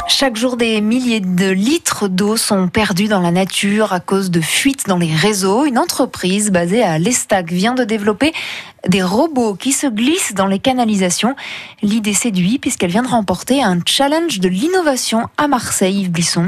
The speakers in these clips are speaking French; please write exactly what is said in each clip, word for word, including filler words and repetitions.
Chaque jour, des milliers de litres d'eau sont perdus dans la nature à cause de fuites dans les réseaux. Une entreprise basée à l'Estac vient de développer des robots qui se glissent dans les canalisations. L'idée séduit puisqu'elle vient de remporter un challenge de l'innovation à Marseille, Yves Blisson.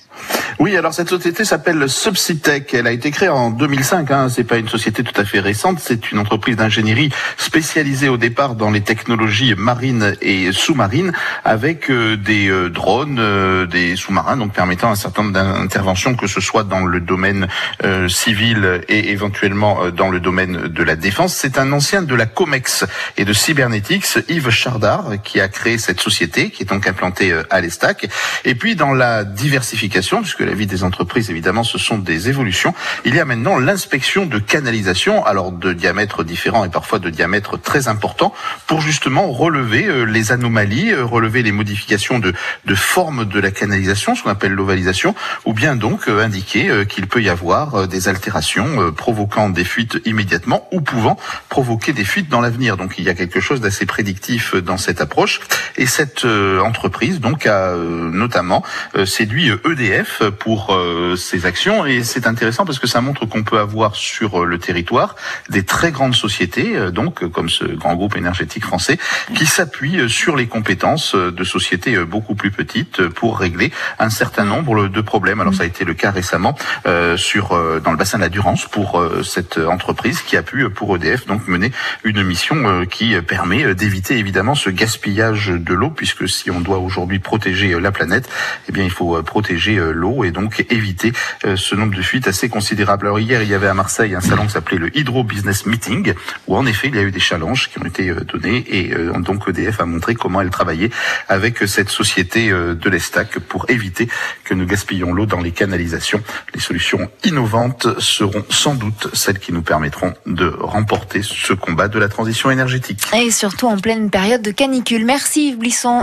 Oui, alors cette société s'appelle Subsitech. Elle a été créée en deux mille cinq. Hein. C'est pas une société tout à fait récente. C'est une entreprise d'ingénierie spécialisée au départ dans les technologies marines et sous-marines, avec euh, des euh, drones, euh, des sous-marins, donc permettant un certain nombre d'interventions, que ce soit dans le domaine euh, civil et éventuellement euh, dans le domaine de la défense. C'est un ancien de la Comex et de Cybernetics, Yves Chardard, qui a créé cette société, qui est donc implantée euh, à l'Estac. Et puis dans la diversification, puisque la vie des entreprises, évidemment, ce sont des évolutions. Il y a maintenant l'inspection de canalisation, alors de diamètres différents et parfois de diamètres très importants, pour justement relever euh, les anomalies, euh, relever les modifications de, de forme de la canalisation, ce qu'on appelle l'ovalisation, ou bien donc euh, indiquer euh, qu'il peut y avoir euh, des altérations euh, provoquant des fuites immédiatement ou pouvant provoquer des fuites dans l'avenir. Donc il y a quelque chose d'assez prédictif dans cette approche. Et cette euh, entreprise donc a euh, notamment euh, séduit E D F pour euh, ces actions, et c'est intéressant parce que ça montre qu'on peut avoir sur euh, le territoire des très grandes sociétés, euh, donc euh, comme ce grand groupe énergétique français, qui s'appuient euh, sur les compétences euh, de sociétés euh, beaucoup plus petites euh, pour régler un certain nombre de problèmes. Alors ça a été le cas récemment euh, sur euh, dans le bassin de la Durance pour euh, cette entreprise qui a pu euh, pour E D F donc mener une mission euh, qui euh, permet euh, d'éviter évidemment ce gaspillage de l'eau, puisque si on doit aujourd'hui protéger euh, la planète, eh bien il faut euh, protéger euh, l'eau et donc éviter euh, ce nombre de fuites assez considérable. Alors hier, il y avait à Marseille un salon qui s'appelait le Hydro Business Meeting, où en effet, il y a eu des challenges qui ont été euh, donnés, et euh, donc E D F a montré comment elle travaillait avec cette société euh, de l'Estac pour éviter que nous gaspillions l'eau dans les canalisations. Les solutions innovantes seront sans doute celles qui nous permettront de remporter ce combat de la transition énergétique. Et surtout en pleine période de canicule. Merci Yves Blisson.